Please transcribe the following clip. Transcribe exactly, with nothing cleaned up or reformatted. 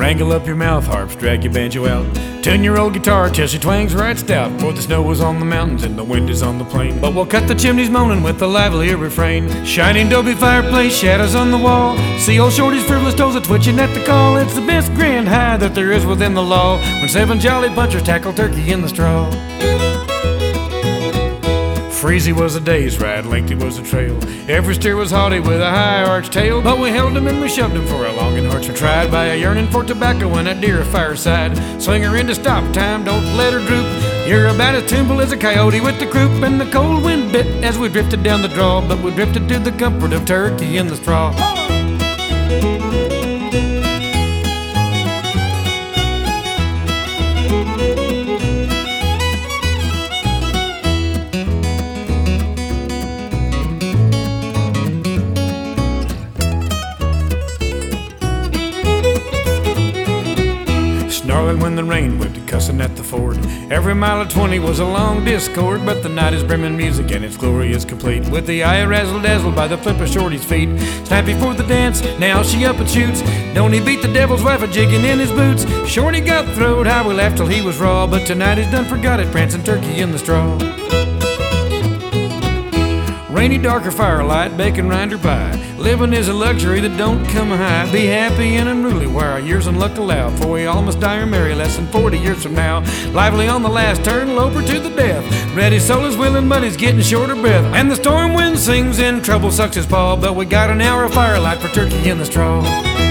Tangle up your mouth harps, drag your banjo out. Tune your old guitar till she twangs right stout. For the snow is on the mountains and the wind is on the plain. But we'll cut the chimneys moaning with a livelier refrain. Shining adobe fireplace, shadows on the wall. See old Shorty's frivolous toes a twitching at the call. It's the best grand high that there is within the law, when seven jolly punchers tackle turkey in the straw. Freezy was a day's ride, lengthy was the trail. Every steer was haughty with a high arched tail. But we held him and we shoved him, for our longing hearts were tried by a yearning for tobacco and a dear fireside. Swing her into stop time, don't let her droop. You're about as tuneful as a coyote with the croup. And the cold wind bit as we drifted down the draw, but we drifted to the comfort of turkey in the straw. Snarling when the rain whipped and cussing at the ford. Every mile of twenty was a long discord, but the night is brimming music and its glory is complete. With the eye razzle-dazzled by the flip of Shorty's feet. Snappy for the dance, now she up and shoots. Don't he beat the devil's wife a-jigging in his boots? Shorty got throwed, how we laughed till he was raw. But tonight he's done forgot it, prancing turkey in the straw. Rainy, darker firelight, bacon rind or pie. Living is a luxury that don't come high. Be happy and unruly where our years and luck allow, for we all must die or marry less than forty years from now. Lively on the last turn, loper to the death. Ready, soul is willing, but he's getting short of breath. And the storm wind sings and trouble sucks his paw, but we got an hour of firelight for turkey in the straw.